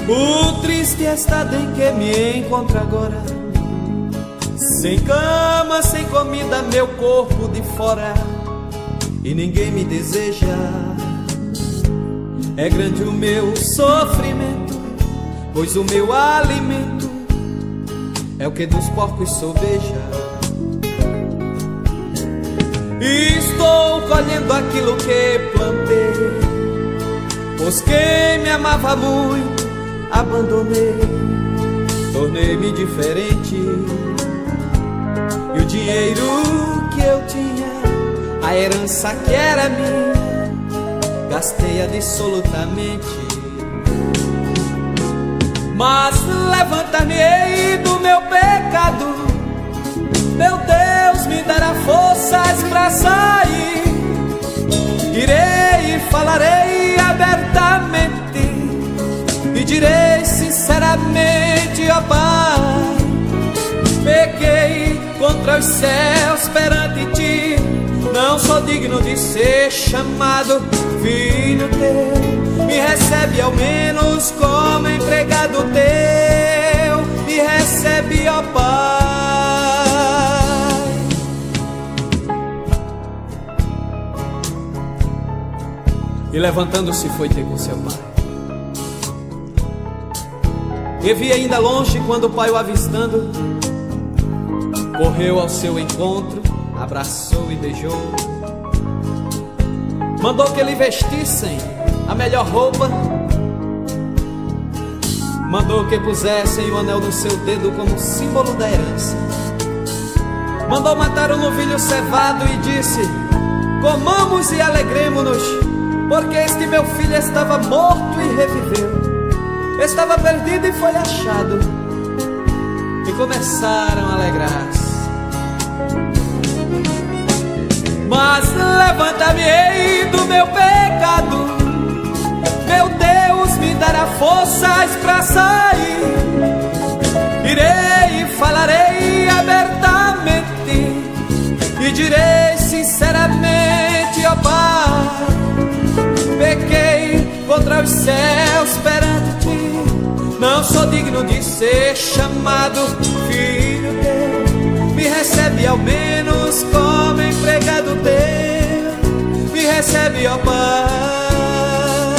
O triste estado em que me encontro agora, sem cama, sem comida, meu corpo de fora, e ninguém me deseja. É grande o meu sofrimento, pois o meu alimento é o que dos porcos sobeja. E estou colhendo aquilo que plantei, pois quem me amava muito abandonei, tornei-me diferente. E o dinheiro que eu tinha, a herança que era minha, gastei-a dissolutamente. Mas levantar-me-ei do meu pecado, meu Deus me dará forças pra sair. Irei e falarei abertamente, e direi sinceramente: ó Pai, pequei contra os céus perante ti, não sou digno de ser chamado filho teu. Me recebe ao menos como empregado teu, me recebe, ó Pai. E levantando-se foi ter com seu pai. E vi ainda longe quando o pai o avistando, correu ao seu encontro, abraçou e beijou. Mandou que lhe vestissem a melhor roupa, mandou que pusessem o anel no seu dedo como símbolo da herança. Mandou matar um novilho cevado e disse: comamos e alegremo-nos, porque este meu filho estava morto e reviveu, estava perdido e foi achado. E começaram a alegrar-se. Mas levanta-me-ei do meu pecado, meu Deus me dará forças pra sair. Irei e falarei abertamente, e direi sinceramente: ó Pai, pequei contra os céus perante ti, não sou digno de ser chamado filho teu. Me recebe ao menos como empregado teu, me recebe, ó Pai.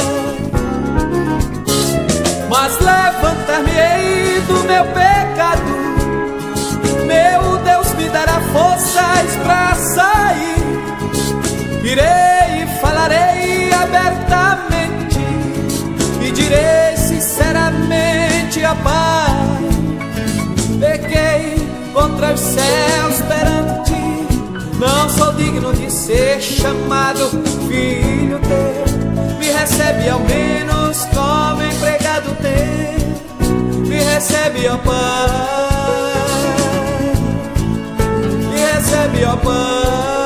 Mas levantar-me-ei do meu pecado, meu Deus me dará forças pra sair. Irei e falarei abertamente, e direi sinceramente: ó Pai, pequei contra os céus perante ti, não sou digno de ser chamado filho teu. Me recebe ao menos como empregado teu, me recebe, ó Pai, me recebe, ó Pai.